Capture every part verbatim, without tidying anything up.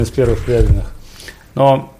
из первых преданных. Но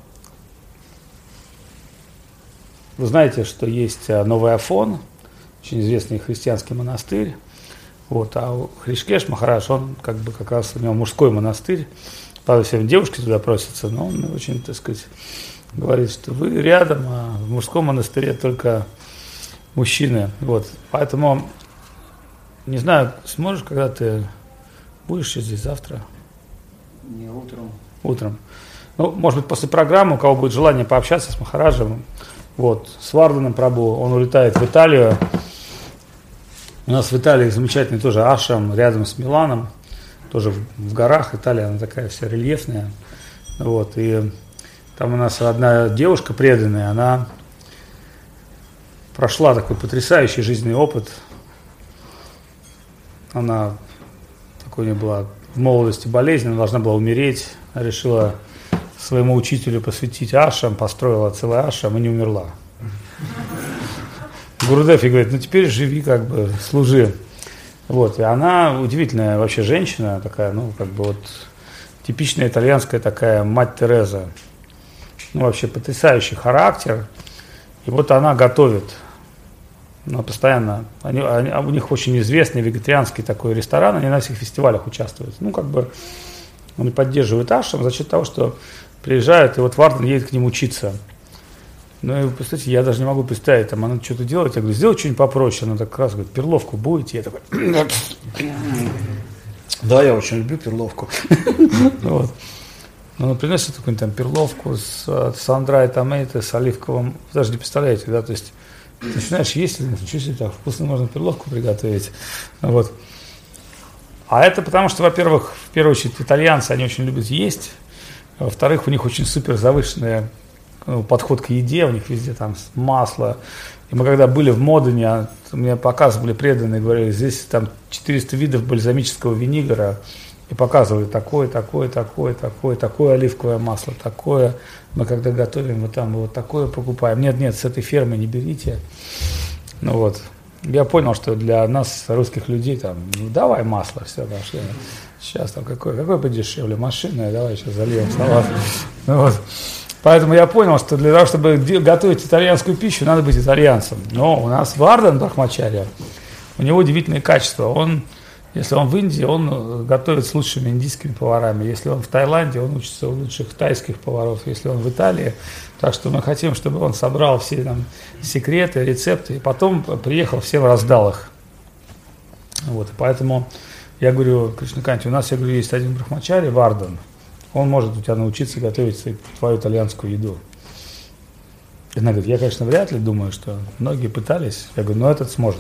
вы знаете, что есть Новый Афон, очень известный христианский монастырь. Вот, а Хришкеш Махарадж, он как бы как раз у него мужской монастырь. Правда, все девушки туда просятся, но он очень, так сказать, говорит, что вы рядом, а в мужском монастыре только мужчины. Вот, поэтому не знаю, сможешь, когда ты будешь здесь завтра? Не, утром. Утром. Ну, может быть, после программы, у кого будет желание пообщаться с Махараджем, вот, с Варданом Прабху, он улетает в Италию. У нас в Италии замечательный тоже ашрам рядом с Миланом, тоже в, в горах. Италия, она такая вся рельефная. Вот, и там у нас одна девушка преданная, она прошла такой потрясающий жизненный опыт. Она, такой у нее была в молодости болезнь, она должна была умереть. Она решила своему учителю посвятить ашрам, построила целый ашрам и не умерла. Гурудев ей говорит, ну теперь живи, как бы, служи. Вот, и она удивительная вообще женщина, такая, ну, как бы вот, типичная итальянская такая мать Тереза. Ну, вообще потрясающий характер. И вот она готовит, ну, постоянно, они, они, у них очень известный вегетарианский такой ресторан, они на всех фестивалях участвуют. Ну, как бы, они поддерживают ашрам за счет того, что приезжают, и вот Вардан едет к ним учиться. Ну, и, представьте, я даже не могу представить, там, она что-то делает, я говорю, сделай что-нибудь попроще, она так раз говорит, перловку будете? Я такой, да, я очень люблю перловку. Ну, приносит какую-нибудь там перловку с сандра и томато, с оливковым, даже не представляете, да, то есть начинаешь есть, ничего себе, так вкусно можно перловку приготовить, вот. А это потому, что, во-первых, в первую очередь, итальянцы, они очень любят есть, во-вторых, у них очень супер завышенная подход к еде, у них везде там масло. И мы когда были в Модене, мне показывали преданные, говорили, здесь там четыреста видов бальзамического винегара, и показывали такое, такое, такое, такое, такое оливковое масло, такое. Мы когда готовим, мы там вот такое покупаем. Нет, нет, с этой фермы не берите. Ну вот. Я понял, что для нас, русских людей, там, ну давай масло, все, пошли. Сейчас там какое, какое подешевле, машинное, давай сейчас зальем салат. Ну, вот. Поэтому я понял, что для того, чтобы готовить итальянскую пищу, надо быть итальянцем. Но у нас Вардан Брахмачарья, у него удивительные качества. Он, если он в Индии, он готовит с лучшими индийскими поварами. Если он в Таиланде, он учится у лучших тайских поваров. Если он в Италии, так что мы хотим, чтобы он собрал все там секреты, рецепты, и потом приехал, всем раздал их. Вот, и поэтому я говорю, Кришнаканте, у нас, я говорю, есть один Брахмачарья, Вардан. Он может у тебя научиться готовить твою итальянскую еду. И она говорит, я, конечно, вряд ли думаю, что многие пытались. Я говорю, но этот сможет.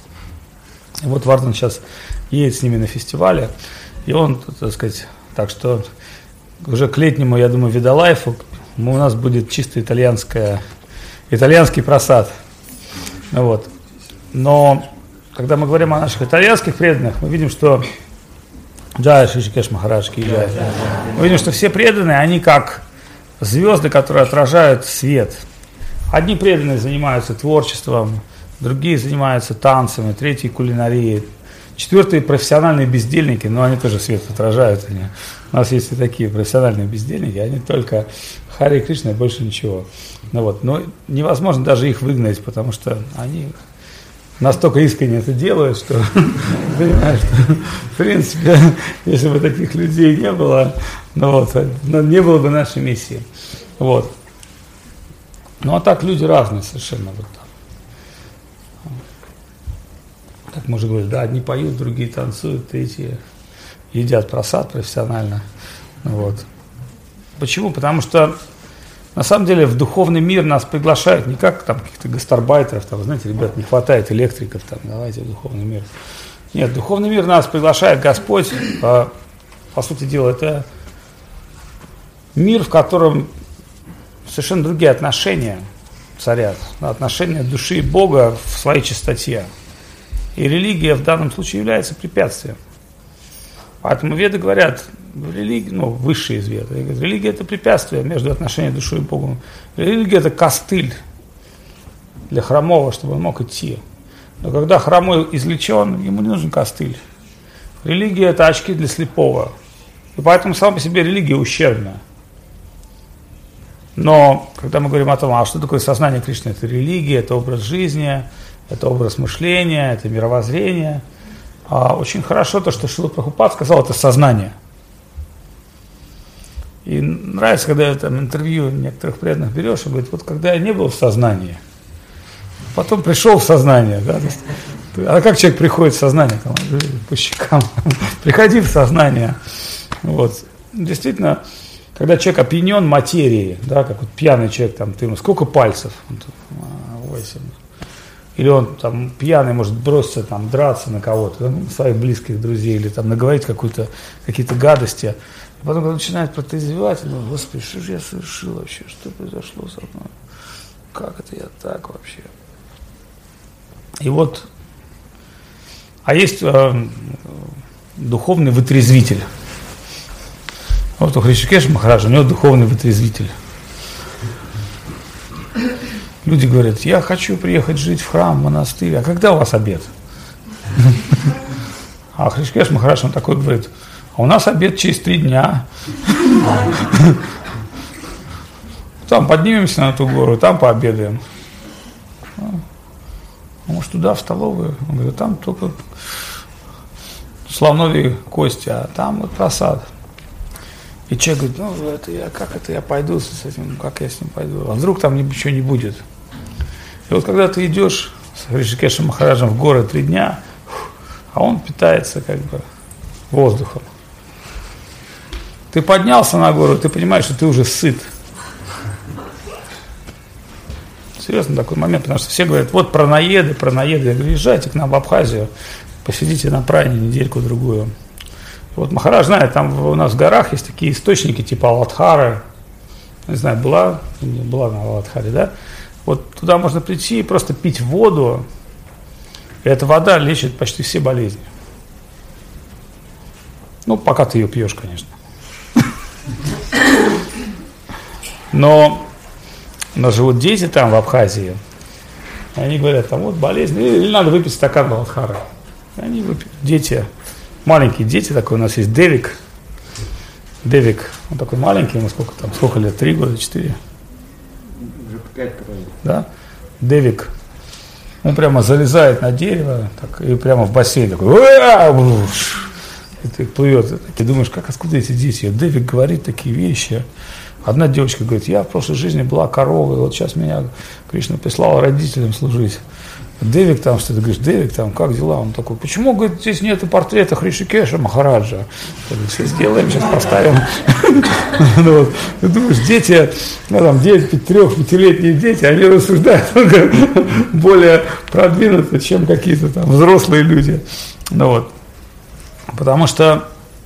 И вот Вардан сейчас едет с ними на фестивале, и он, так сказать, так что уже к летнему, я думаю, Видалайфу у нас будет чисто итальянская, итальянский просад. Вот. Но когда мы говорим о наших итальянских преданных, мы видим, что Джай Шришикеш Махарадж ки джай. Мы видим, что все преданные, они как звезды, которые отражают свет. Одни преданные занимаются творчеством, другие занимаются танцами, третьи кулинарией, четвертые профессиональные бездельники, но они тоже свет отражают. Они. У нас есть и такие профессиональные бездельники, они только Харе Кришна и больше ничего. Ну вот. Но невозможно даже их выгнать, потому что они настолько искренне это делают, что, понимаешь, что, в принципе, если бы таких людей не было, ну вот, не было бы нашей миссии. Вот. Ну а так люди разные совершенно. Вот там. Как мы уже говорили, да, одни поют, другие танцуют, третьи едят просад профессионально. Вот. Почему? Потому что на самом деле в духовный мир нас приглашают не как там каких-то гастарбайтеров, там, знаете, ребят, не хватает электриков, там, давайте в духовный мир. Нет, в духовный мир нас приглашает Господь, по, по сути дела, это мир, в котором совершенно другие отношения царят, отношения души и Бога в своей чистоте. И религия в данном случае является препятствием. Поэтому веды говорят, религия, ну, высшие из вед, говорят, религия – это препятствие между отношением души и Богом. Религия – это костыль для хромого, чтобы он мог идти. Но когда хромой излечен, ему не нужен костыль. Религия – это очки для слепого. И поэтому сама по себе религия ущербная. Но когда мы говорим о том, а что такое сознание Кришны, это религия, это образ жизни, это образ мышления, это мировоззрение. А очень хорошо то, что Шрила Прабхупад сказал, это сознание. И нравится, когда там интервью некоторых преданных берешь, и говорит, вот когда я не был в сознании, потом пришел в сознание, да, есть, а как человек приходит в сознание, там, по щекам, приходи в сознание. Вот. Действительно, когда человек опьянен материей, да, как вот пьяный человек, там, ты ему сколько пальцев? восемь. Или он там пьяный может броситься, там, драться на кого-то, на своих близких друзей, или там наговорить какую-то, какие-то гадости. И потом, когда начинает протрезвевать, он думает, господи, что же я совершил вообще, что произошло со мной? Как это я так вообще? И вот, а есть э, духовный вытрезвитель. Вот у Хришикеша Махараджа, у него духовный вытрезвитель. Люди говорят, я хочу приехать жить в храм, в монастырь, а когда у вас обед? А Хришикеш Махарадж, он такой говорит, а у нас обед через три дня. Там поднимемся на ту гору, там пообедаем. А может туда, в столовую? Он говорит, там только слоновьи кости, а там вот просад. И человек говорит, ну это я, как это я пойду с этим, как я с ним пойду? А вдруг там ничего не будет? И вот когда ты идешь с Хришикешем Махараджем в горы три дня, а он питается как бы воздухом. Ты поднялся на гору, ты понимаешь, что ты уже сыт. Серьезно такой момент, потому что все говорят, вот пранаеды, пранаеды. Я говорю, езжайте к нам в Абхазию, посидите на прайне недельку-другую. Вот Махарадж знает, там у нас в горах есть такие источники типа Аладхары. Не знаю, была, была на Аладхаре, да? Вот туда можно прийти и просто пить воду. И эта вода лечит почти все болезни. Ну, пока ты ее пьешь, конечно. Но у нас живут дети там в Абхазии. И они говорят, там вот болезнь, или надо выпить стакан Аладхары. И они выпьют, дети. Маленькие дети, такой у нас есть Девик. Девик, он такой маленький, ему сколько там, сколько лет, три года, четыре? Уже пять вроде. Да? Девик. Он прямо залезает на дерево так, и прямо в бассейн такой, и ты плывет. Ты думаешь, как, откуда эти дети? И Девик говорит такие вещи. Одна девочка говорит, я в прошлой жизни была коровой, вот сейчас меня Кришна прислал родителям служить. Девик там, что ты говоришь, Девик там, как дела? Он такой, почему, говорит, здесь нету портрета Хришикеша Махараджа? Все сделаем, сейчас поставим. Ты думаешь, дети, ну там девять-трёх-пятилетние дети, они рассуждают более продвинуто, чем какие-то там взрослые люди. Ну вот. Потому что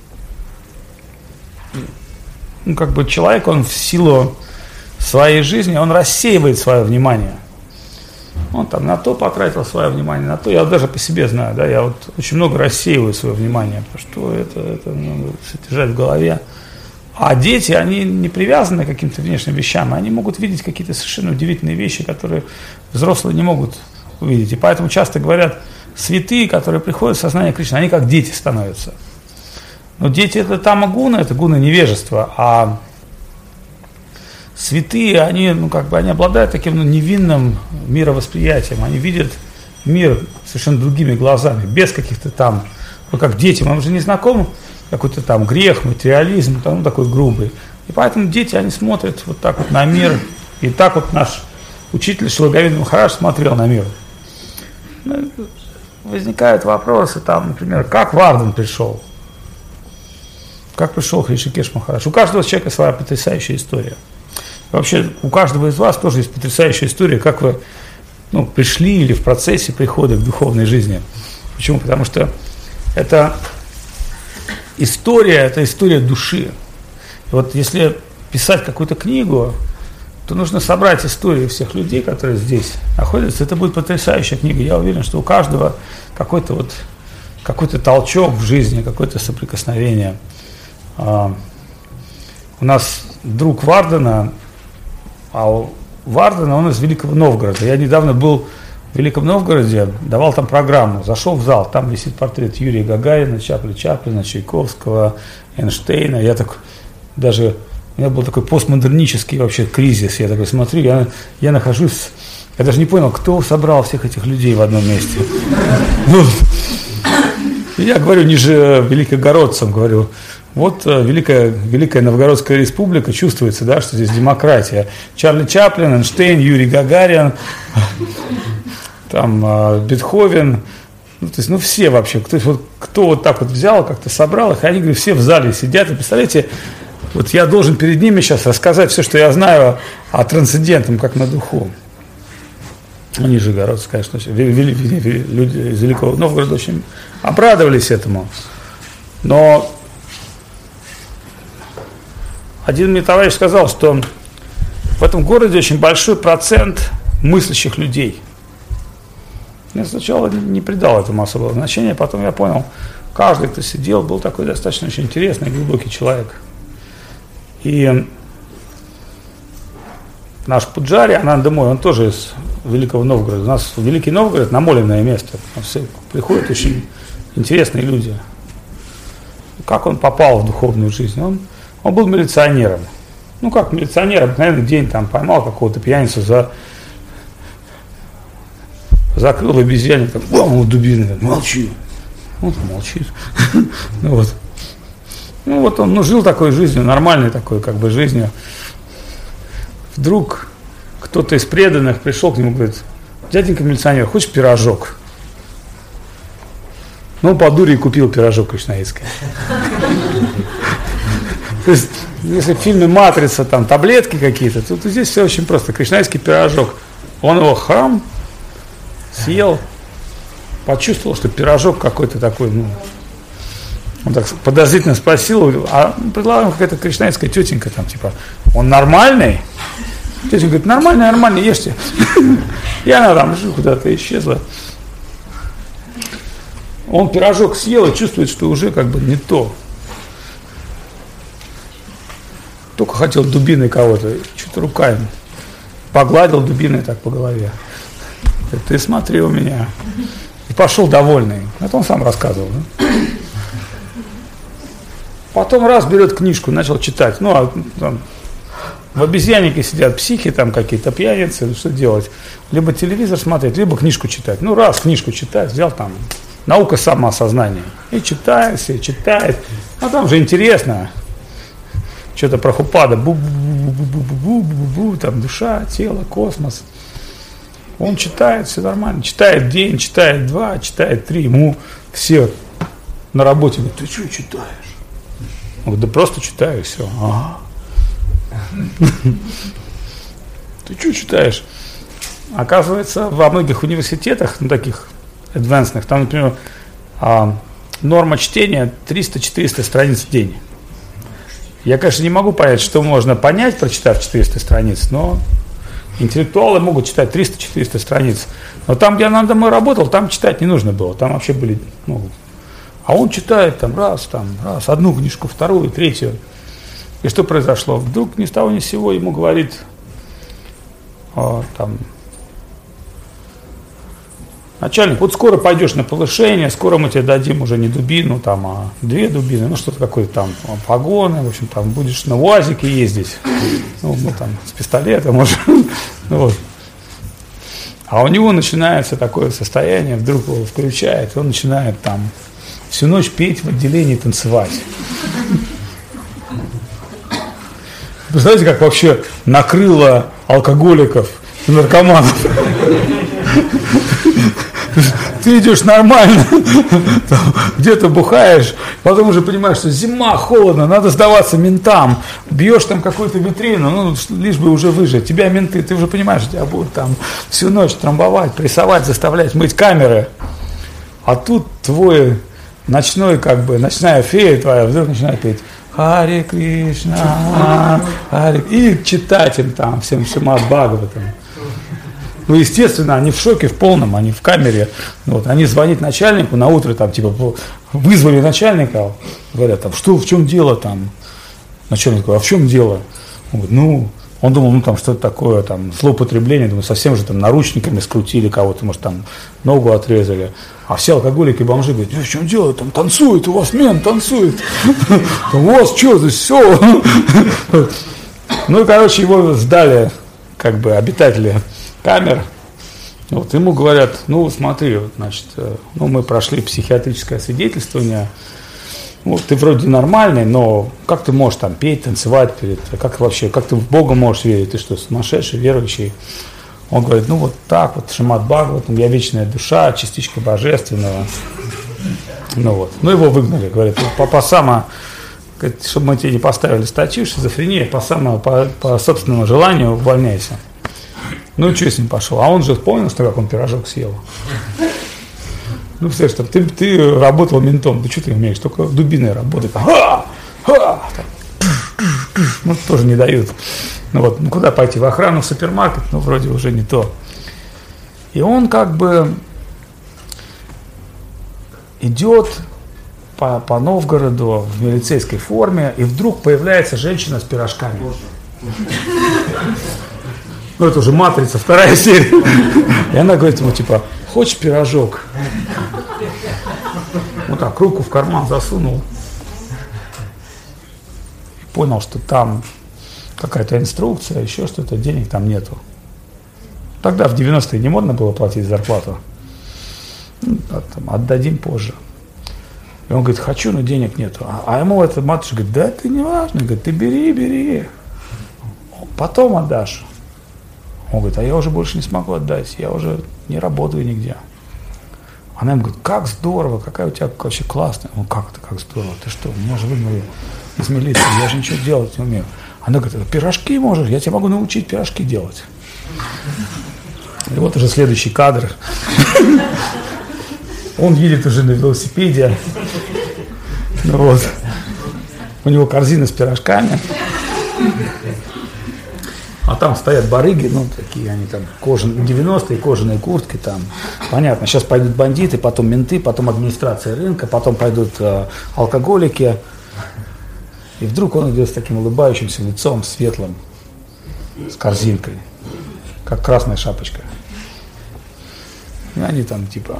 ну, как бы человек, он в силу своей жизни, он рассеивает свое внимание. Он там на то потратил свое внимание, на то. Я даже по себе знаю, да, я вот очень много рассеиваю свое внимание, потому что это, это надо держать в голове. А дети, они не привязаны к каким-то внешним вещам, они могут видеть какие-то совершенно удивительные вещи, которые взрослые не могут увидеть. И поэтому часто говорят, святые, которые приходят в сознание Кришны, они как дети становятся. Но дети это тама гуна, это гуна невежества, а святые, они, ну, как бы, они обладают таким ну, невинным мировосприятием, они видят мир совершенно другими глазами, без каких-то там, ну, как дети, нам же не знаком какой-то там грех, материализм, там, ну, такой грубый. И поэтому дети, они смотрят вот так вот на мир, и так вот наш учитель Шрила Говинда Махарадж смотрел на мир. Ну, возникают вопросы, там, например, как Вардан пришел? Как пришел Хришикеш Махарадж? У каждого человека своя потрясающая история. Вообще, у каждого из вас тоже есть потрясающая история, как вы ну, пришли или в процессе прихода к духовной жизни. Почему? Потому что это история, это история души. И вот если писать какую-то книгу, то нужно собрать истории всех людей, которые здесь находятся. Это будет потрясающая книга. Я уверен, что у каждого какой-то вот какой-то толчок в жизни, какое-то соприкосновение. А, у нас друг Вардана, а у Вардана, он из Великого Новгорода. Я недавно был в Великом Новгороде, давал там программу, зашел в зал, там висит портрет Юрия Гагарина, Чапли Чаплина, Чайковского, Эйнштейна. Я так даже, у меня был такой постмодернический вообще кризис. Я такой смотрю, я, я нахожусь, я даже не понял, кто собрал всех этих людей в одном месте. Я говорю ниже великогородцам, говорю, вот Великая, Великая Новгородская республика, чувствуется, да, что здесь демократия. Чарли Чаплин, Эйнштейн, Юрий Гагарин, там Бетховен, ну, то есть, ну, все вообще, кто, вот, кто вот так вот взял, как-то собрал их, они, говорю, все в зале сидят, и представляете, вот я должен перед ними сейчас рассказать все, что я знаю о трансцендентном, как на духу. Ну, нижегородцы, конечно, люди из Великого Новгорода очень обрадовались этому, но один мне товарищ сказал, что в этом городе очень большой процент мыслящих людей. Я сначала не придал этому особого значения, потом я понял, каждый, кто сидел, был такой достаточно очень интересный, глубокий человек. И наш Пуджари, Ананда Мой, он тоже из Великого Новгорода. У нас Великий Новгород намоленное место. Там все приходят очень интересные люди. Как он попал в духовную жизнь? Он, он был милиционером. Ну как милиционер, обыкновенный день там поймал какого-то пьяницу за... Закрыл обезьяне, там, о, дубина, молчи. Он молчит. Ну вот. Ну вот он, ну, жил такой жизнью, нормальной такой, как бы, жизнью. Вдруг кто-то из преданных пришел к нему и говорит, дяденька милиционер, хочешь пирожок? Ну, по дуре и купил пирожок кришнаитский. То есть, если в фильме «Матрица» там таблетки какие-то, то, то здесь все очень просто. Кришнаитский пирожок. Он его храм съел, почувствовал, что пирожок какой-то такой, ну, он так подозрительно спросил, а предлагаем какая-то кришнаитская тетенька там, типа, он нормальный? Тетенька говорит, нормальный, нормальный, ешьте. И она там куда-то исчезла. Он пирожок съел и чувствует, что уже как бы не то. Только хотел дубиной кого-то, что-то руками. Погладил дубиной так по голове. Ты смотри у меня. И пошел довольный. Это он сам рассказывал. Да? Потом раз берет книжку, начал читать. Ну, а там, в обезьяннике сидят психи, там какие-то пьяницы, что делать? Либо телевизор смотреть, либо книжку читать. Ну, раз книжку читать, взял там «Наука самоосознания». И читает, и читает. А там же интересно. Что-то про Прабхупада. Бу-бу-бу-бу-бу-бу-бу-бу, там душа, тело, космос. Он читает, все нормально. Читает день, читает два, читает три. Ему все на работе говорят, ты что читаешь? Он говорит, да просто читаю, все. Ага. Ты что читаешь? Оказывается, во многих университетах, ну, таких адвансных, там, например, а, норма чтения триста-четыреста страниц в день. Я, конечно, не могу понять, что можно понять, прочитав четыреста страниц, но интеллектуалы могут читать триста-четыреста страниц. Но там, где Ананда Мой работал, там читать не нужно было. Там вообще были, ну, а он читает там раз, там, раз, одну книжку, вторую, третью. И что произошло? Вдруг ни с того ни с сего ему говорит, о, там, начальник, вот скоро пойдешь на повышение, скоро мы тебе дадим уже не дубину, там, а две дубины, ну что-то какое-то там, погоны, в общем, там будешь на УАЗике ездить, ну, мы там с пистолетом уже, ну, вот. А у него начинается такое состояние, вдруг его включает, он начинает там всю ночь петь в отделении, танцевать. Представляете, как вообще накрыло алкоголиков и наркоманов? Ты идешь нормально, где-то бухаешь, потом уже понимаешь, что зима, холодно, надо сдаваться ментам, бьешь там какую-то витрину, ну, лишь бы уже выжить. Тебя менты, ты уже понимаешь, тебя будут там всю ночь трамбовать, прессовать, заставлять мыть камеры. А тут твой ночной, как бы, ночная фея твоя вдруг начинает петь Харе Кришна, Харе... и читать им там всем Шримад Бхагаватам. Ну, естественно, они в шоке, в полном, они в камере. Вот, они звонят начальнику на утро, там, типа, вызвали начальника, говорят, там, что, в чем дело там? Начальник говорит, а в чем дело? Он говорит, ну, Он думал, ну там что-то такое, там злоупотребление, думаю, совсем же там наручниками скрутили кого-то, может там ногу отрезали. А все алкоголики и бомжи говорят, в чем дело, там танцует, у вас мент танцует, у вас что здесь все. Ну и, короче, его сдали, как бы, обитатели камер. Вот ему говорят, ну смотри, вот, значит, ну мы прошли психиатрическое освидетельствование. Вот, ты вроде нормальный, но как ты можешь там петь, танцевать перед, как вообще, как ты в Бога можешь верить, ты что, сумасшедший, верующий? Он говорит, ну вот так вот, Шримад Бхагаватам, я вечная душа, частичка божественного. Ну вот, ну его выгнали, говорит, по, по само, чтобы мы тебе не поставили статью, шизофрения, по само, по, по собственному желанию увольняйся. Ну и что с ним пошел? А он же понял, что как он пирожок съел. Ну, представляешь, там, ты, ты работал ментом, ты что ты умеешь? Только дубиной работать. Ха! Ха! Ну, тоже не дают. Ну, вот, ну, куда пойти? В охрану, в супермаркет? Ну, вроде уже не то. И он как бы идет по, по Новгороду в милицейской форме, и вдруг появляется женщина с пирожками. Ну, это уже «Матрица», вторая серия. И она говорит ему, типа, хочешь пирожок? Вот так, руку в карман засунул. Понял, что там какая-то инструкция, еще что-то, денег там нету. Тогда в девяностые не модно было платить зарплату. Ну, там, отдадим позже. И он говорит, хочу, но денег нету. А, а ему эта матушка говорит, да это не важно. Говорит, ты бери, бери. Потом отдашь. Он говорит, а я уже больше не смогу отдать, я уже не работаю нигде. Она ему говорит, как здорово, какая у тебя вообще классная. Он, как это, как здорово, ты что, меня же выгнали из милиции, я же ничего делать не умею. Она говорит, пирожки можешь, я тебя могу научить пирожки делать. И вот уже следующий кадр. Он едет уже на велосипеде. Вот. У него корзина с пирожками. А там стоят барыги, ну, такие они там, кожаные, девяностые, кожаные куртки там. Понятно, сейчас пойдут бандиты, потом менты, потом администрация рынка, потом пойдут э, алкоголики. И вдруг он идет с таким улыбающимся лицом, светлым, с корзинкой, как красная шапочка. И они там типа...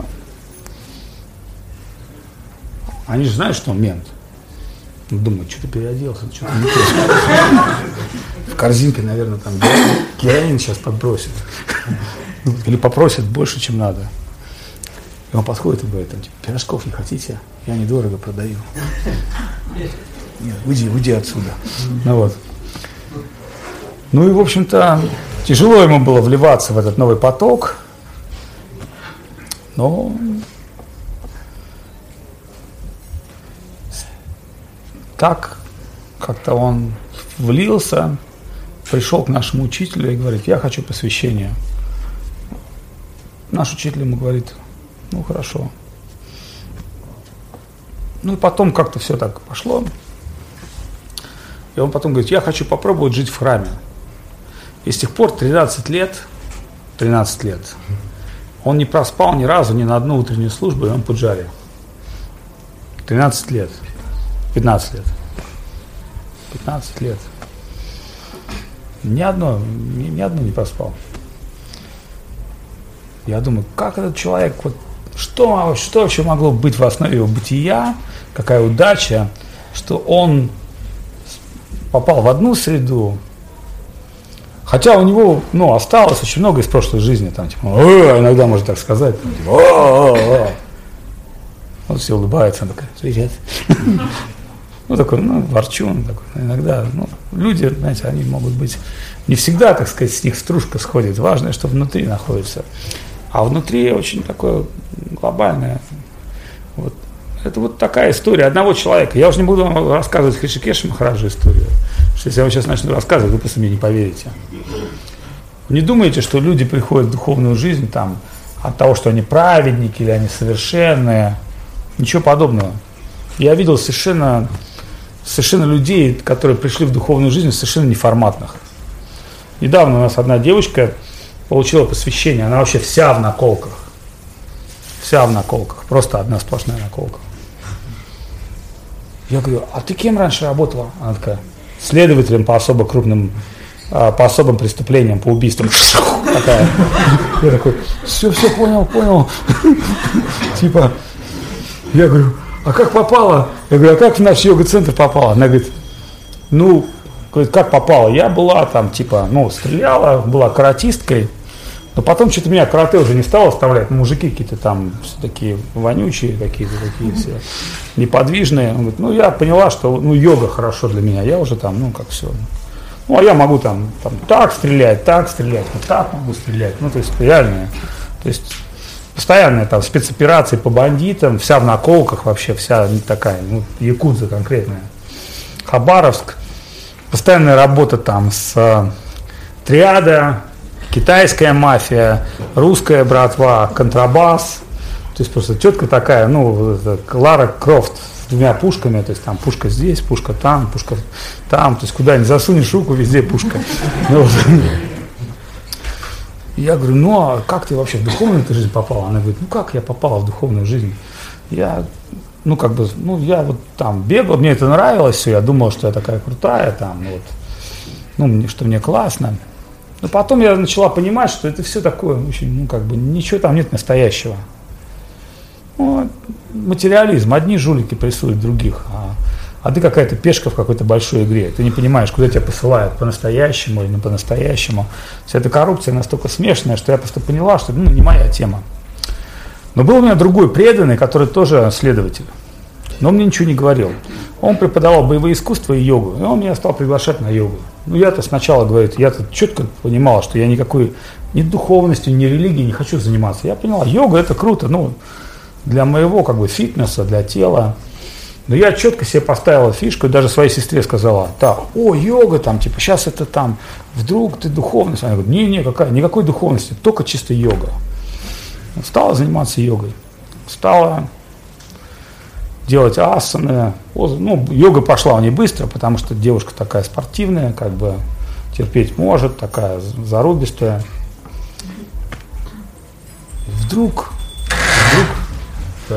Они же знают, что он мент. Думаю, что ты переоделся, что-то не то. В корзинке, наверное, там героин сейчас подбросит. Или попросит больше, чем надо. И он подходит и говорит, там, типа, пирожков не хотите? Я недорого продаю. Нет, уйди, уйди отсюда. Ну вот. Ну и, в общем-то, тяжело ему было вливаться в этот новый поток. Но... Так как-то он влился, пришел к нашему учителю и говорит, я хочу посвящения. Наш учитель ему говорит, ну хорошо. Ну и потом как-то все так пошло. И он потом говорит, я хочу попробовать жить в храме. И с тех пор тринадцать лет, тринадцать лет, он не проспал ни разу ни на одну утреннюю службу, и он пуджари. тринадцать лет. пятнадцать лет. пятнадцать лет. Ни одно, ни, ни одно не проспал. Я думаю, как этот человек, вот, что, что вообще могло быть в основе его бытия, какая удача, что он попал в одну среду, хотя у него, ну, осталось очень много из прошлой жизни, там, типа, иногда можно так сказать, там, типа, вот все улыбаются, он такой, привет. Ну, такой, ну, ворчун, такой, иногда, ну, люди, знаете, они могут быть, не всегда, так сказать, с них стружка сходит, важно, что внутри находится, а внутри очень такое глобальное, вот, это вот такая история одного человека, я уже не буду вам рассказывать Хришикеша Махараджа историю, что если я вам сейчас начну рассказывать, вы просто мне не поверите. Вы не думаете, что люди приходят в духовную жизнь, там, от того, что они праведники или они совершенные, ничего подобного. Я видел совершенно, совершенно людей, которые пришли в духовную жизнь совершенно неформатных. Недавно у нас одна девочка получила посвящение, она вообще вся в наколках. Вся в наколках, просто одна сплошная наколка. Я говорю, а ты кем раньше работала? Она такая, следователем по особо крупным по особым преступлениям, по убийствам. Такая. Я такой, все, все, понял, понял. Типа, я говорю, а как попала? Я говорю, а как в наш йога-центр попала? Она говорит, ну, как попала? Я была там, типа, ну, стреляла, была каратисткой, но потом что-то меня карате уже не стало оставлять. Мужики какие-то там все такие вонючие, какие-то такие все неподвижные. Он говорит, ну, я поняла, что, ну, йога хорошо для меня. Я уже там, ну, как все. Ну, а я могу там, там так стрелять, так стрелять, вот так могу стрелять. Ну, то есть реально, то есть постоянные там спецоперации по бандитам, вся в наколках вообще, вся не такая, ну, якудза конкретная. Хабаровск, постоянная работа там с э, триада, китайская мафия, русская братва, контрабас. То есть просто тетка такая, ну, Лара Крофт с двумя пушками, то есть там пушка здесь, пушка там, пушка там, то есть куда ни засунешь руку, везде пушка. Ну, я говорю, ну а как ты вообще в духовную жизнь попала? Она говорит, ну как я попала в духовную жизнь? Я, ну как бы, ну я вот там бегал, мне это нравилось все, я думал, что я такая крутая, там, вот, ну, мне, что мне классно. Но потом я начала понимать, что это все такое, очень, ну как бы, ничего там нет настоящего. Ну, материализм, одни жулики прессуют других, а, а ты какая-то пешка в какой-то большой игре, ты не понимаешь, куда тебя посылают, по-настоящему или не по-настоящему. Вся эта коррупция настолько смешная, что я просто поняла, что, ну, не моя тема. Но был у меня другой преданный, который тоже следователь, но он мне ничего не говорил. Он преподавал боевые искусства и йогу, и он меня стал приглашать на йогу. Ну, я-то сначала, говорит, я-то четко понимал, что я никакой ни духовностью, ни религией не хочу заниматься. Я поняла, йога это круто, ну, для моего как бы фитнеса, для тела. Но я четко себе поставила фишку, и даже своей сестре сказала, так, о, йога там, типа, сейчас это там, вдруг ты духовность. Она говорит, не-не, какая, никакой духовности, только чисто йога. Стала заниматься йогой, стала делать асаны. Ну, йога пошла у нее быстро, потому что девушка такая спортивная, как бы терпеть может, такая зарубистая. Вдруг, вдруг, да,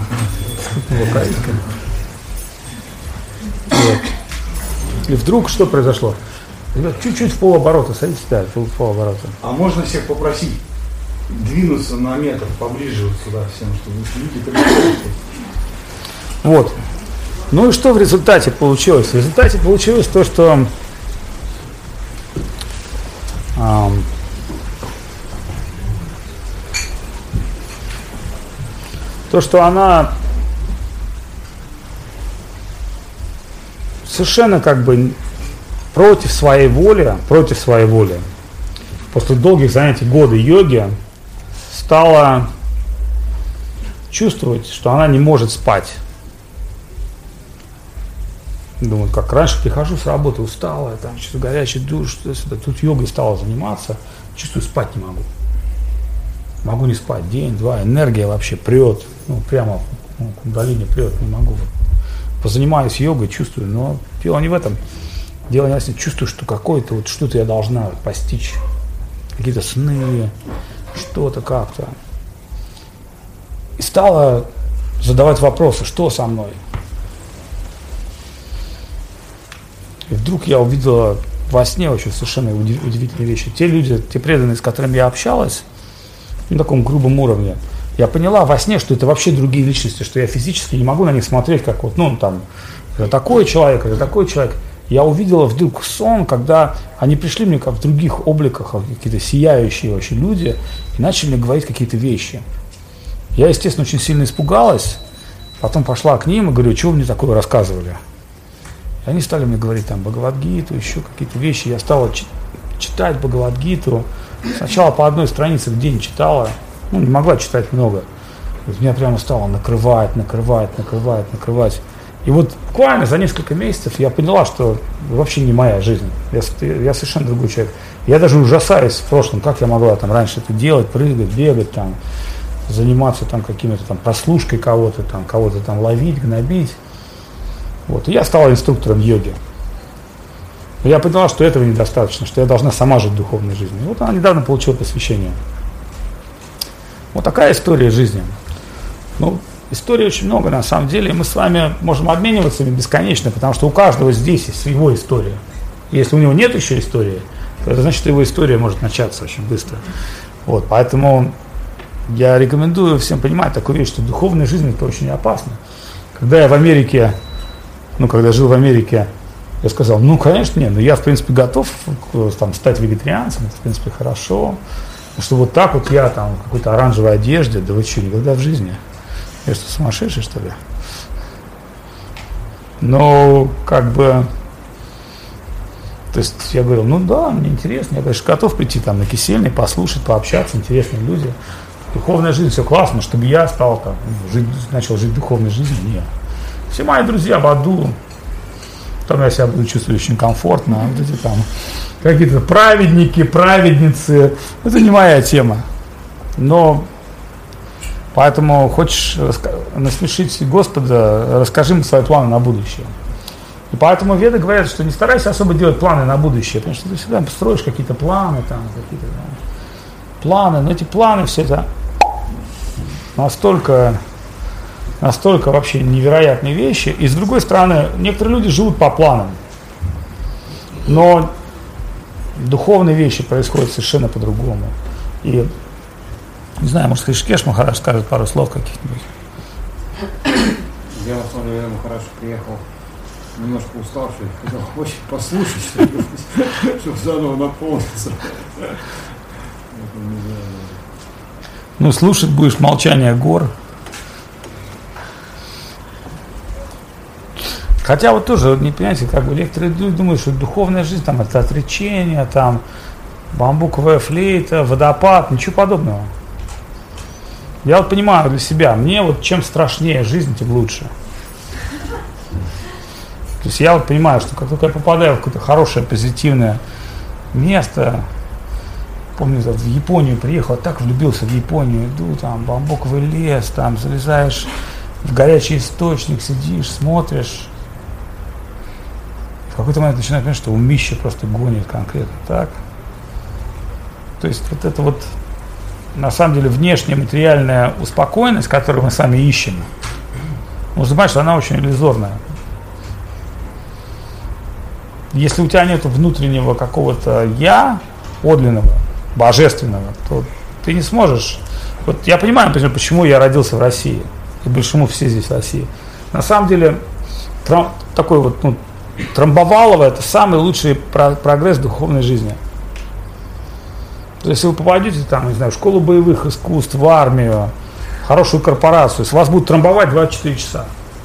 вот. И вдруг что произошло? Ребят, чуть-чуть в полоборота, садитесь, да, в полоборота. А можно всех попросить двинуться на метр поближе вот сюда всем, чтобы люди приходили? Вот. Ну и что в результате получилось? В результате получилось то, что эм, то, что она совершенно как бы против своей воли, против своей воли, после долгих занятий года йоги, стала чувствовать, что она не может спать. Думаю, как раньше прихожу с работы, усталая, там что-то горячий душ, что-то, тут йогой стала заниматься, чувствую, спать не могу. Могу не спать день, два, энергия вообще прет, ну прямо, ну, кундалини прет, не могу. Позанимаюсь йогой, чувствую, но дело не в этом. Дело не в этом, чувствую, что какое-то вот что-то я должна постичь, какие-то сны, что-то как-то. И стала задавать вопросы, что со мной. И вдруг я увидела во сне очень совершенно удивительные вещи. Те люди, те преданные, с которыми я общалась, на таком грубом уровне, я поняла во сне, что это вообще другие личности, что я физически не могу на них смотреть, как вот, ну, там, это такой человек, это такой человек. Я увидела вдруг сон, когда они пришли мне как в других обликах, какие-то сияющие вообще люди, и начали мне говорить какие-то вещи. Я, естественно, очень сильно испугалась, потом пошла к ним и говорю, что вы мне такое рассказывали? И они стали мне говорить там Бхагавад-гиту, еще какие-то вещи. Я стала читать Бхагавад-гиту. Сначала по одной странице в день читала, ну, не могла читать много. Вот меня прямо стало накрывать, накрывать, накрывать, накрывать. И вот буквально за несколько месяцев я поняла, что вообще не моя жизнь. Я, я совершенно другой человек. Я даже ужасаюсь в прошлом, как я могла там раньше это делать, прыгать, бегать, там, заниматься там какими-то там прослушкой кого-то, там, кого-то там ловить, гнобить. Вот. И я стала инструктором йоги. Но я поняла, что этого недостаточно, что я должна сама жить духовной жизнью. И вот она недавно получила посвящение. Вот такая история жизни. Ну, историй очень много, на самом деле, и мы с вами можем обмениваться ими бесконечно, потому что у каждого здесь есть его история. Если у него нет еще истории, это значит, что его история может начаться очень быстро. Вот, поэтому я рекомендую всем понимать такую вещь, что духовная жизнь это очень опасно. Когда я в Америке, ну, когда жил в Америке, я сказал, ну, конечно, нет, но я, в принципе, готов там, стать вегетарианцем, это, в принципе, хорошо. Что вот так вот я там в какой-то оранжевой одежде, да вы что, никогда в жизни? Я что, сумасшедший, что ли? Но, как бы, то есть я говорил, ну да, мне интересно, я, конечно, готов прийти там на кисельный, послушать, пообщаться, интересные люди. Духовная жизнь, все классно, чтобы я стал там, жить, начал жить духовной жизнью, нет. Все мои друзья в аду, там я себя буду чувствовать очень комфортно, а вот эти там какие-то праведники, праведницы, это не моя тема. Но поэтому хочешь насмешить Господа, расскажи ему свои планы на будущее. И поэтому веды говорят, что не старайся особо делать планы на будущее, потому что ты всегда построишь какие-то планы, там, какие-то там, планы, но эти планы все это настолько, настолько вообще невероятные вещи. И с другой стороны, некоторые люди живут по планам, но духовные вещи происходят совершенно по-другому. И, не знаю, может, Хришикеш Махарадж скажет пару слов каких-нибудь. Я, на самом деле, Махарадж приехал немножко уставший, хотел очень послушать что-нибудь, чтобы заново наполниться. Ну, слушать будешь молчание гор. Хотя вот тоже, не понимаете, как бы некоторые люди думают, что духовная жизнь там это отречение, там бамбуковая флейта, водопад, ничего подобного. Я вот понимаю для себя, мне вот чем страшнее жизнь, тем лучше. То есть я вот понимаю, что как только я попадаю в какое-то хорошее, позитивное место, помню, в Японию приехал, так влюбился в Японию, иду, там бамбуковый лес, там залезаешь в горячий источник, сидишь, смотришь. В какой-то момент начинаю понимать, что умище просто гонит конкретно так. То есть вот это вот на самом деле внешняя материальная успокоенность, которую мы сами ищем, нужно понимать, что она очень иллюзорная. Если у тебя нет внутреннего какого-то я, подлинного, божественного, то ты не сможешь. Вот я понимаю, например, почему я родился в России, и почему все здесь в России. На самом деле, трам, такой вот, ну, Трамбовалово – это самый лучший про- прогресс в духовной жизни. То есть, если вы попадете там, не знаю, в школу боевых искусств, в армию, в хорошую корпорацию, с вас будут трамбовать двадцать четыре часа.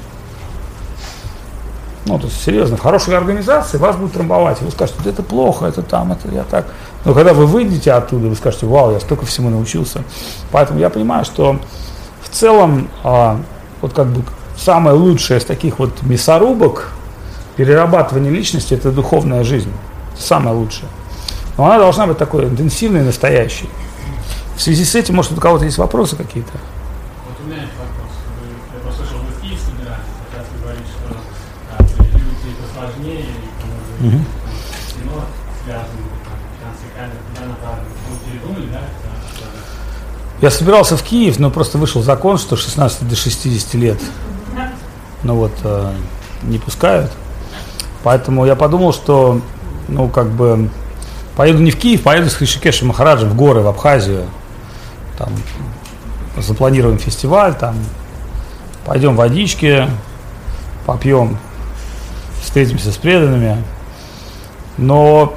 Ну, то есть, серьезно, в хорошей организации вас будут трамбовать. И вы скажете, да это плохо, это там, это я так. Но когда вы выйдете оттуда, вы скажете, вау, я столько всему научился. Поэтому я понимаю, что в целом, а, вот как бы самое лучшее из таких вот мясорубок, перерабатывание личности – это духовная жизнь. Самое лучшее. Но она должна быть такой интенсивной и настоящей. В связи с этим, может, у кого-то есть вопросы какие-то? Вот у меня есть вопрос. Я послышал, вы в Киев собираетесь, сейчас вы говорите, что да, люди посложнее, и Угу. кино связано, танцы камеры, куда направлены. Вы передумали, да? Я собирался в Киев, но просто вышел закон, что с шестнадцати до шестидесяти лет ну вот, э, не пускают. Поэтому я подумал, что, ну, как бы, поеду не в Киев, поеду с Хришикешем Махараджем в горы, в Абхазию. Там запланируем фестиваль, там пойдем водички, попьем, встретимся с преданными. Но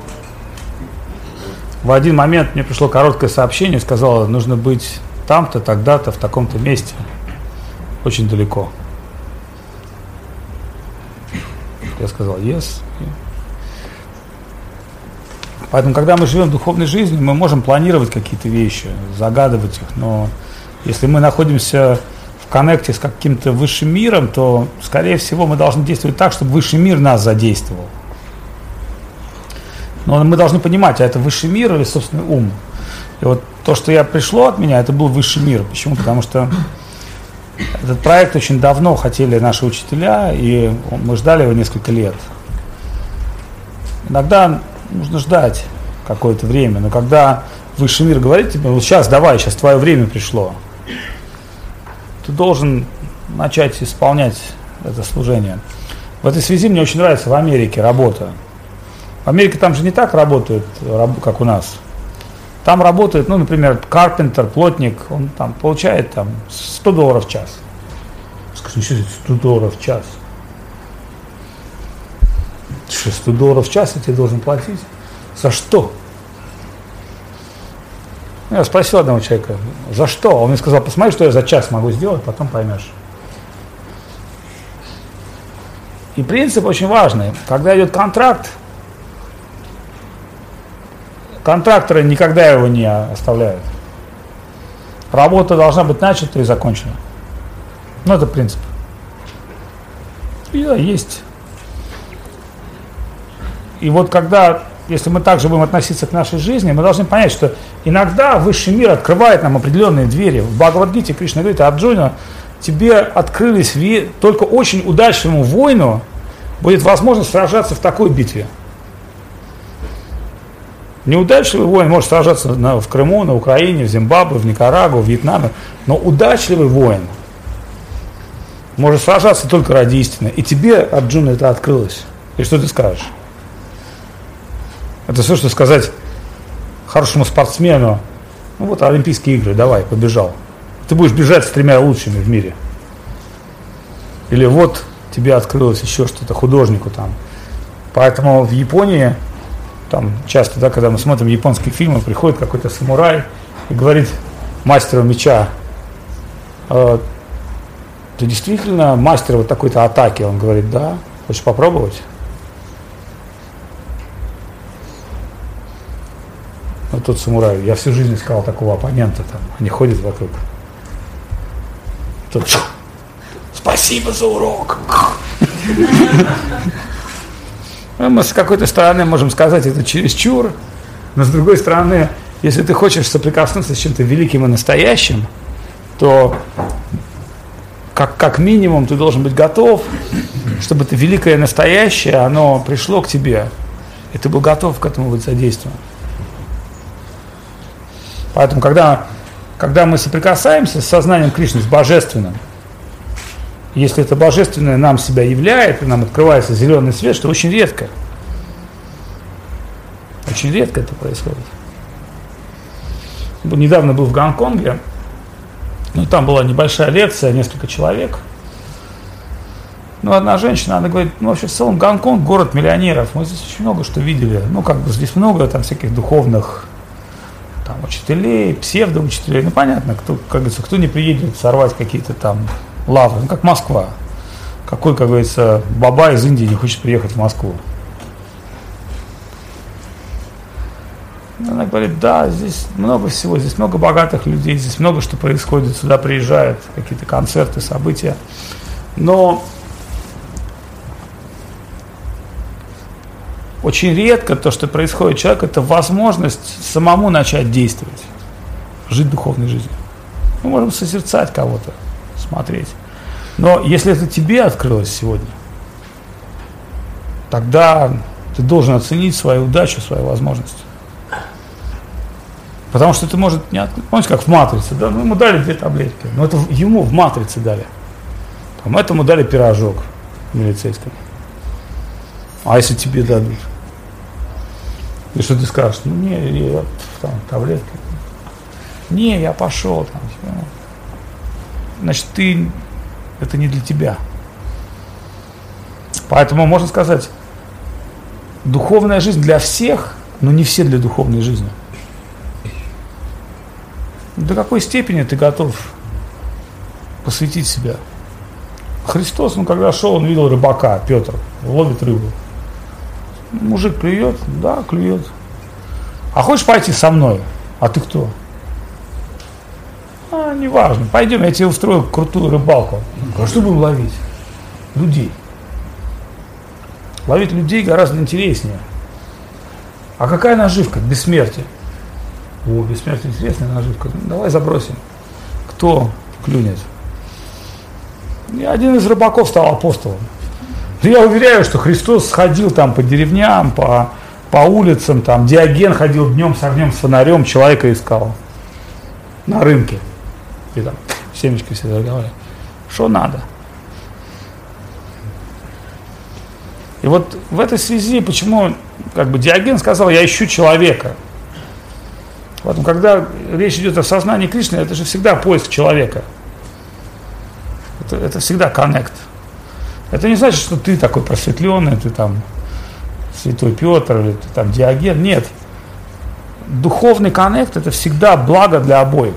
в один момент мне пришло короткое сообщение, сказала, нужно быть там-то, тогда-то, в таком-то месте, очень далеко. Я сказал, yes. Поэтому, когда мы живем духовной жизнью, мы можем планировать какие-то вещи, загадывать их, но если мы находимся в коннекте с каким-то высшим миром, то, скорее всего, мы должны действовать так, чтобы высший мир нас задействовал. Но мы должны понимать, а это высший мир или собственный ум. И вот то, что я пришло от меня, это был высший мир. Почему? Потому что этот проект очень давно хотели наши учителя, и мы ждали его несколько лет. Иногда нужно ждать какое-то время, но когда высший мир говорит тебе, вот сейчас давай, сейчас твое время пришло, ты должен начать исполнять это служение. В этой связи мне очень нравится в Америке работа. В В Америке там же не так работают, как у нас. Там работает, ну, например, карпентер, плотник, он там получает там сто долларов в час. Скажи, что это сто долларов в час? Что, сто долларов в час я тебе должен платить? За что? Я спросил одного человека, за что? Он мне сказал, посмотри, что я за час могу сделать, потом поймешь. И принцип очень важный. Когда идет контракт, контракторы никогда его не оставляют. Работа должна быть начата и закончена. Ну, это принцип. И да, есть. И вот когда, если мы также будем относиться к нашей жизни, мы должны понять, что иногда высший мир открывает нам определенные двери. В Бхагавад-гите Кришна говорит: Арджуна, тебе открылись только очень удачному воину будет возможность сражаться в такой битве. Неудачливый воин может сражаться на, в Крыму, на Украине, в Зимбабве, в Никарагуа, в Вьетнаме, но удачливый воин может сражаться только ради истины. И тебе, Арджуна, это открылось. И что ты скажешь? Это все, что сказать хорошему спортсмену: ну вот Олимпийские игры, давай, побежал. Ты будешь бежать с тремя лучшими в мире. Или вот тебе открылось еще что-то, художнику там. Поэтому в Японии, там часто, да, когда мы смотрим японские фильмы, приходит какой-то самурай и говорит мастеру меча: э, ты действительно мастер вот такой-то атаки? Он говорит: да, хочешь попробовать? Вот тот самурай: я всю жизнь искал такого оппонента, там, они ходят вокруг. Тот: спасибо за урок. Мы с какой-то стороны можем сказать, это чересчур, но с другой стороны, если ты хочешь соприкоснуться с чем-то великим и настоящим, то как, как минимум ты должен быть готов, чтобы это великое и настоящее, оно пришло к тебе, и ты был готов к этому быть задействован. Поэтому, когда, когда мы соприкасаемся с сознанием Кришны, с божественным, если это божественное нам себя являет, и нам открывается зеленый свет, что очень редко. Очень редко это происходит. Недавно был в Гонконге, ну, там была небольшая лекция, несколько человек. Ну, одна женщина, она говорит: ну, вообще, в целом, Гонконг — город миллионеров. Мы здесь очень много что видели. Ну, как бы здесь много там всяких духовных там учителей, псевдоучителей. Ну, понятно, кто, как говорится, кто не приедет сорвать какие-то там лавры, ну, как Москва. Какой, как говорится, баба из Индии не хочет приехать в Москву? Она говорит: да, здесь много всего, здесь много богатых людей, здесь много что происходит, сюда приезжают какие-то концерты, события. Но очень редко то, что происходит человеку, это возможность самому начать действовать, жить духовной жизнью. Мы можем созерцать кого-то, смотреть. Но если это тебе открылось сегодня, тогда ты должен оценить свою удачу, свою возможность. Потому что это может не открыть. Помните, как в «Матрице», да? Ну, ему дали две таблетки, но это ему в «Матрице» дали. Там этому дали пирожок милицейскому. А если тебе дадут? И что ты скажешь? Ну, не, я, там, таблетки. Не, я пошел. Там, значит, ты, это не для тебя. Поэтому можно сказать, духовная жизнь для всех, но не все для духовной жизни. До какой степени ты готов посвятить себя? Христос, ну, когда шел, он видел рыбака, Петр, ловит рыбу. Мужик клюет? Да, клюет. А хочешь пойти со мной? А ты кто? А, неважно. Пойдем, я тебе устрою крутую рыбалку. А что будем ловить? Людей. Ловить людей гораздо интереснее. А какая наживка? Бессмертие. О, бессмертие интересная наживка. Ну, давай забросим. Кто клюнет? И один из рыбаков стал апостолом. Я уверяю, что Христос ходил там по деревням, по, по улицам, там Диоген ходил днем с огнем, с фонарем, человека искал на рынке. И там семечки все разговаривали. Что надо? И вот в этой связи, почему как бы Диоген сказал, я ищу человека. Поэтому, когда речь идет о сознании Кришны, это же всегда поиск человека. Это, это всегда коннект. Это не значит, что ты такой просветленный, ты там Святой Петр или ты там Диоген. Нет. Духовный коннект – это всегда благо для обоих.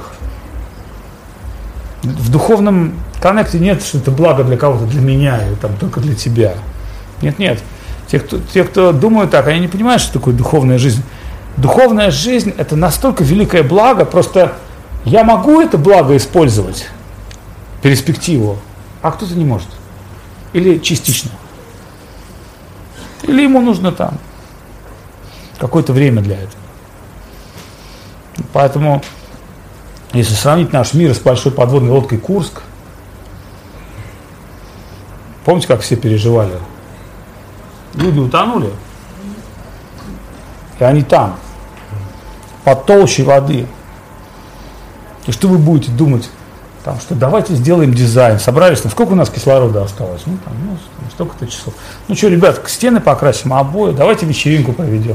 В духовном коннекте нет, что это благо для кого-то, для меня или там только для тебя. Нет, нет. Те, кто, те, кто думают так, они не понимают, что такое духовная жизнь. Духовная жизнь – это настолько великое благо, просто я могу это благо использовать, перспективу, а кто-то не может. Или частично. Или ему нужно там какое-то время для этого. Поэтому, если сравнить наш мир с большой подводной лодкой Курск, помните, как все переживали? Люди утонули, и они там, под толщей воды. И что вы будете думать? Там, что давайте сделаем дизайн. Собрались, ну сколько у нас кислорода осталось? Ну, там, ну, столько-то часов. Ну что, ребят, стены покрасим, обои, давайте вечеринку проведем.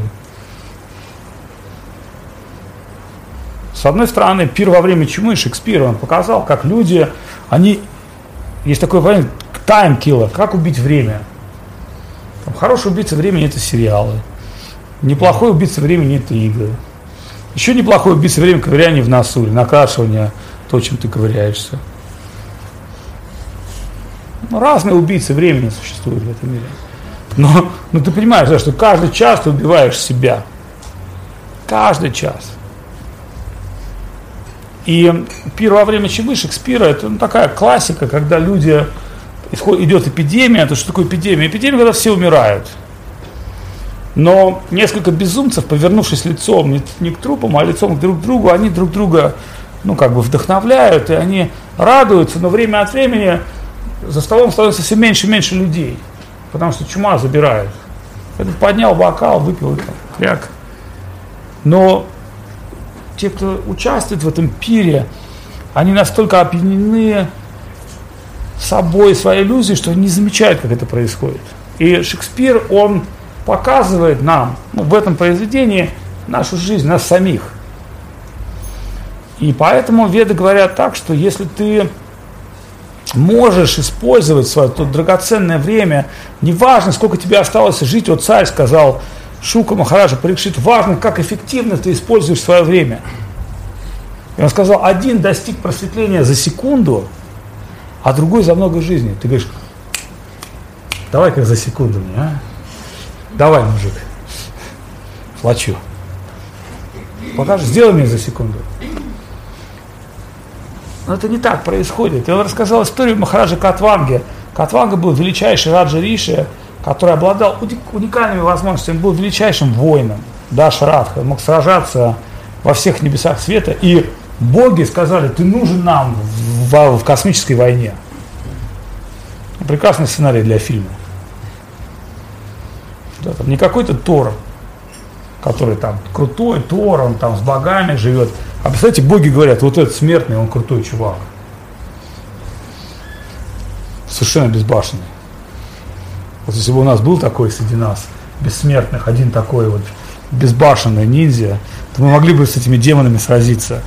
С одной стороны, пир во время чумы Шекспира, он показал, как люди, они, есть такой понятие, тайм-киллер, как убить время. Там, хороший убийца времени – это сериалы. Неплохой убийца времени – это игры. Еще неплохой убийца времени – ковыряние в носу или накрашивание то, чем ты ковыряешься. Ну, разные убийцы времени существуют в этом мире. Но, но ты понимаешь, да, что каждый час ты убиваешь себя. Каждый час. И пир во время чумы Шекспира – это ну, такая классика, когда люди, идет эпидемия. То что такое эпидемия? Эпидемия, когда все умирают. Но несколько безумцев, повернувшись лицом не, не к трупам, а лицом друг к другу, они друг друга ну, как бы вдохновляют, и они радуются, но время от времени за столом становится все меньше и меньше людей, потому что чума забирает. Этот поднял бокал, выпил, и кряк. Но те, кто участвует в этом пире, они настолько опьянены собой, своей иллюзией, что они не замечают, как это происходит. И Шекспир, он показывает нам ну, в этом произведении нашу жизнь, нас самих. И поэтому веды говорят так, что если ты можешь использовать свое то драгоценное время, неважно, сколько тебе осталось жить, вот царь сказал Шука Махараджа Парикшит, важно, как эффективно ты используешь свое время. И он сказал, один достиг просветления за секунду, а другой за много жизней. Ты говоришь, давай как за секунду мне, а? Давай, мужик, плачу. Покажи, сделай мне за секунду. Но это не так происходит. Я рассказал историю Махараджа Катванги. Катванга был величайший Раджа Риши, который обладал уникальными возможностями, был величайшим воином. Даша Радха, мог сражаться во всех небесах света. И боги сказали, ты нужен нам в, в, в космической войне. Прекрасный сценарий для фильма. Да, там не какой-то Тор, который там крутой Тор, он там с богами живет. А представляете, боги говорят, вот этот смертный, он крутой чувак. Совершенно безбашенный. Вот если бы у нас был такой среди нас, бессмертных, один такой вот безбашенный ниндзя, то мы могли бы с этими демонами сразиться.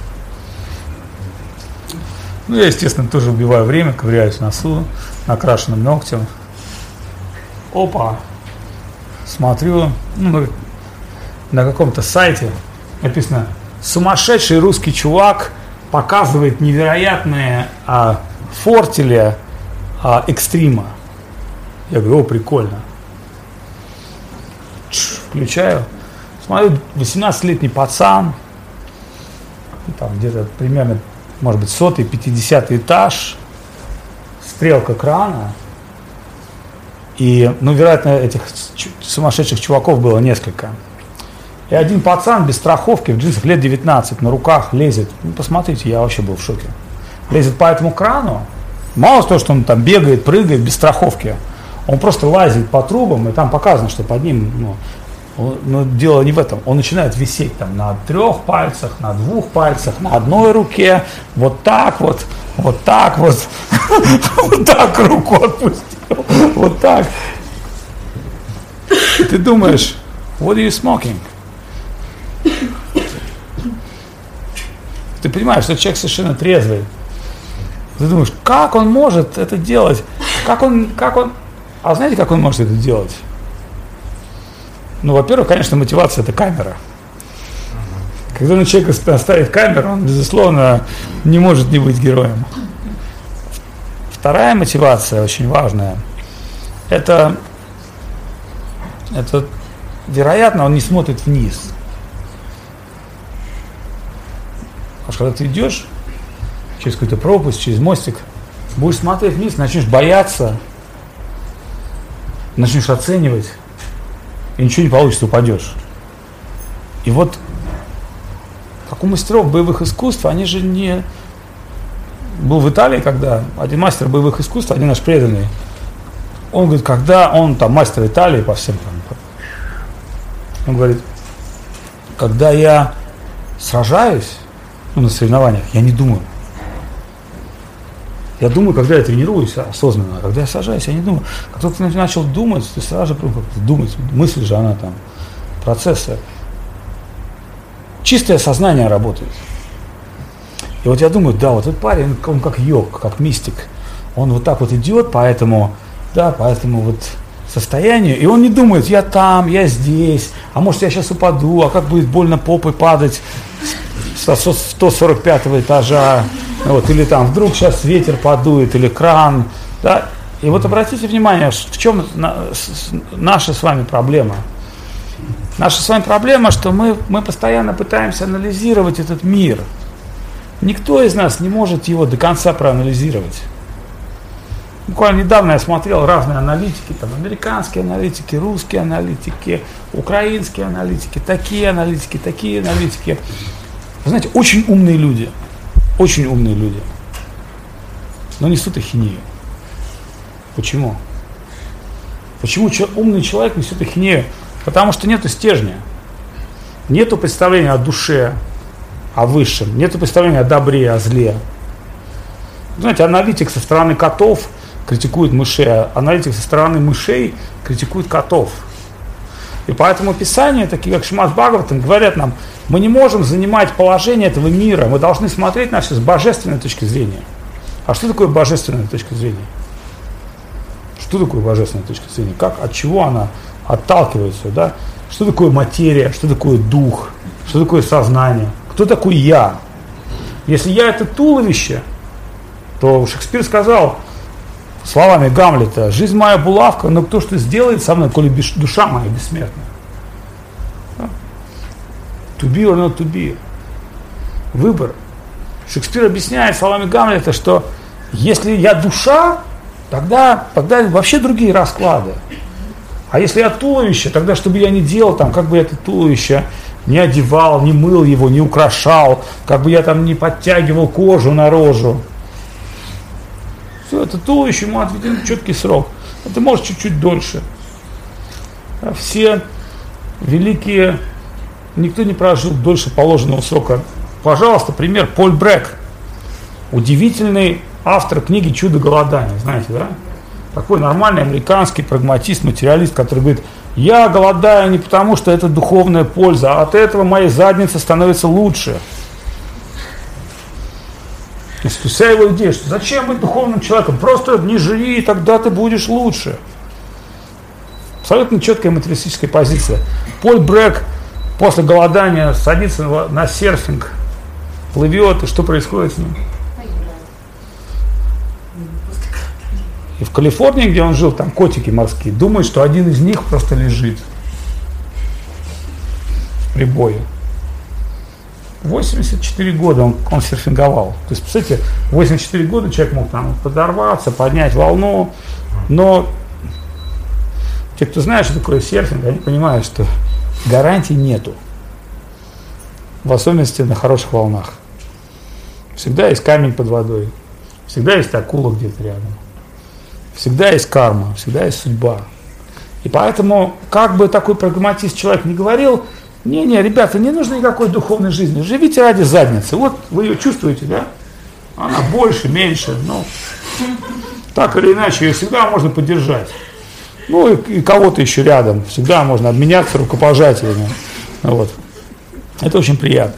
Ну, я, естественно, тоже убиваю время, ковыряюсь в носу, накрашенным ногтем. Опа! Смотрю, ну, на каком-то сайте написано, сумасшедший русский чувак показывает невероятные а, фортели а, экстрима. Я говорю, о, прикольно. Чш, включаю. Смотрю, восемнадцатилетний пацан, там где-то примерно, может быть, сотый, пятидесятый этаж, стрелка крана. И, ну, вероятно, этих сумасшедших чуваков было несколько. И один пацан без страховки, в джинсах, лет девятнадцать, на руках лезет. Ну, посмотрите, я вообще был в шоке. Лезет по этому крану. Мало того, что он там бегает, прыгает без страховки. Он просто лазит по трубам, и там показано, что под ним, ну, но дело не в этом. Он начинает висеть там на трех пальцах, на двух пальцах, на одной руке. Вот так вот, вот так вот. Вот так руку отпустил. Вот так. Ты думаешь, what are you smoking? Ты понимаешь, что человек совершенно трезвый. Ты думаешь, как он может это делать? Как он, как он... А знаете, как он может это делать? Ну, во-первых, конечно, мотивация – это камера. Когда на человека ставит камеру, он, безусловно, не может не быть героем. Вторая мотивация, очень важная, это, это, вероятно, он не смотрит вниз. Потому что когда ты идешь через какую-то пропасть, через мостик, будешь смотреть вниз, начнешь бояться, начнешь оценивать, и ничего не получится, упадешь. И вот, как у мастеров боевых искусств, они же не... Был в Италии, когда один мастер боевых искусств, один наш преданный, он говорит, когда он там мастер Италии по всем там, он говорит, когда я сражаюсь, ну, на соревнованиях, я не думаю. Я думаю, когда я тренируюсь осознанно, а когда я сажаюсь, я не думаю. Как только ты начал думать, ты сразу же думать, мысль же она там, процессы. Чистое сознание работает. И вот я думаю, да, вот этот парень, он как йог, как мистик. Он вот так вот идет по этому, да, по этому вот состоянию, и он не думает, я там, я здесь, а может я сейчас упаду, а как будет больно попой падать со сто сорок пятого этажа, вот, или там вдруг сейчас ветер подует, или кран, да. И вот обратите внимание, в чем наша с вами проблема. Наша с вами проблема, что мы, мы постоянно пытаемся анализировать этот мир. Никто из нас не может его до конца проанализировать. Буквально недавно я смотрел разные аналитики, там американские аналитики, русские аналитики, украинские аналитики, такие аналитики, такие аналитики. Вы знаете, очень умные люди, очень умные люди, но несут ахинею. Почему? Почему умный человек несет ахинею? Потому что нету стержня, нету представления о душе, о высшем, нету представления о добре, о зле. Знаете, аналитик со стороны котов критикует мышей, а аналитик со стороны мышей критикует котов. И поэтому писания, такие как Шримад Бхагаватам, говорят нам, мы не можем занимать положение этого мира, мы должны смотреть на все с божественной точки зрения. А что такое божественная точка зрения? Что такое божественная точка зрения? Как, от чего она отталкивается, да? Что такое материя, что такое дух, что такое сознание? Кто такой я? Если я это туловище, то Шекспир сказал словами Гамлета, жизнь моя булавка, но кто что сделает со мной, коли душа моя бессмертна? To be or not to be. Выбор. Шекспир объясняет словами Гамлета, что если я душа, тогда, тогда вообще другие расклады. А если я туловище, тогда что бы я ни делал, там, как бы я это туловище не одевал, не мыл его, не украшал, как бы я там не подтягивал кожу на рожу. Все, это туловище, ему отведен четкий срок. Это может чуть-чуть дольше. Все великие, никто не прожил дольше положенного срока. Пожалуйста, пример, Поль Брек. Удивительный автор книги «Чудо голодания», знаете, да? Такой нормальный американский прагматист, материалист, который говорит, я голодаю не потому, что это духовная польза, а от этого моя задница становится лучше. То есть вся его идея, что зачем быть духовным человеком, просто не жри, и тогда ты будешь лучше. Абсолютно четкая материалистическая позиция. Поль Брек после голодания садится на серфинг, плывет, и что происходит с ним? И в Калифорнии, где он жил, там котики морские, думают, что один из них просто лежит в прибое. восемьдесят четыре года он, он серфинговал. То есть, представляете, восемьдесят четыре года человек мог там подорваться, поднять волну, но те, кто знает, что такое серфинг, они понимают, что гарантий нету. В особенности на хороших волнах. Всегда есть камень под водой, всегда есть акула где-то рядом. Всегда есть карма, всегда есть судьба. И поэтому, как бы такой прагматист человек не говорил, не-не, ребята, не нужно никакой духовной жизни, живите ради задницы. Вот вы ее чувствуете, да? Она больше, меньше, но так или иначе ее всегда можно поддержать. Ну и, и кого-то еще рядом. Всегда можно обменяться рукопожатиями. Вот. Это очень приятно.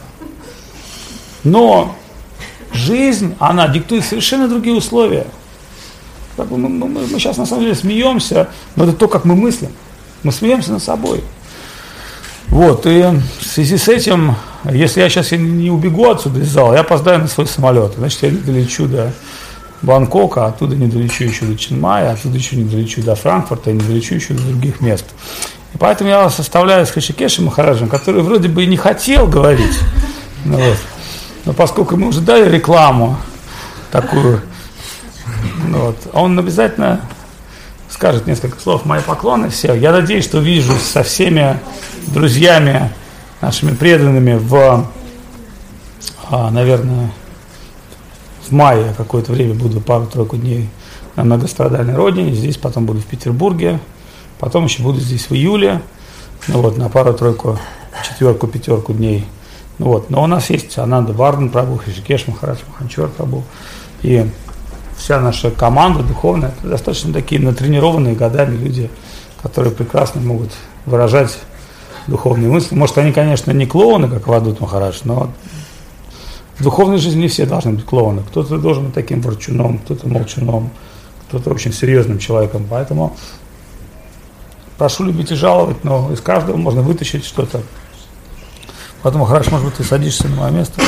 Но жизнь, она диктует совершенно другие условия. Мы, мы, мы сейчас на самом деле смеемся, но это то, как мы мыслим. Мы смеемся над собой. Вот, и в связи с этим, если я сейчас не убегу отсюда из зала, я опоздаю на свой самолет. Значит, я не долечу до Бангкока, оттуда не долечу еще до Чанмая, оттуда еще не долечу до Франкфурта, и не долечу еще до других мест. И поэтому я составляю с Хришикешем Махараджем, который вроде бы и не хотел говорить, ну, вот. Но поскольку мы уже дали рекламу такую, ну, вот, он обязательно скажет несколько слов. Мои поклоны всем. Я надеюсь, что увижусь со всеми друзьями, нашими преданными в, наверное, в мае какое-то время буду пару-тройку дней на многострадальной родине. Здесь потом буду в Петербурге. Потом еще буду здесь в июле. Ну вот, на пару-тройку, четверку, пятерку дней. Ну вот, но у нас есть Ананда Вардан Прабху, Хришикеш Махарадж, Маханчор Прабху. И вся наша команда духовная, это достаточно такие натренированные годами люди, которые прекрасно могут выражать духовные мысли. Может, они, конечно, не клоуны, как Авадут Махарадж, но в духовной жизни не все должны быть клоуны. Кто-то должен быть таким ворчуном, кто-то молчуном, кто-то очень серьезным человеком. Поэтому прошу любить и жаловать, но из каждого можно вытащить что-то. Поэтому, Махарадж, может быть, ты садишься на мое место.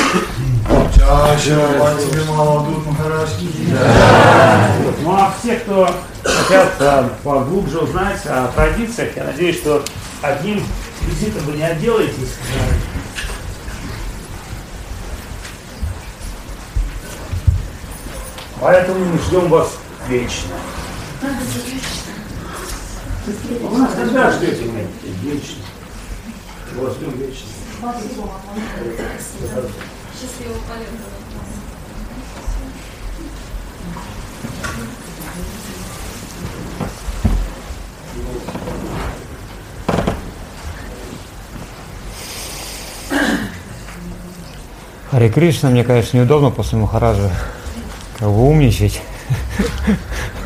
Ну а все, кто хотят поглубже узнать о традициях, я надеюсь, что одним визитом вы не отделаетесь. Поэтому мы ждем вас вечно. Вы нас когда ждете? Вечно. Вас ждем вечно. Счастливого полета. Харе Кришна, мне, конечно, неудобно после Махараджа как бы умничать.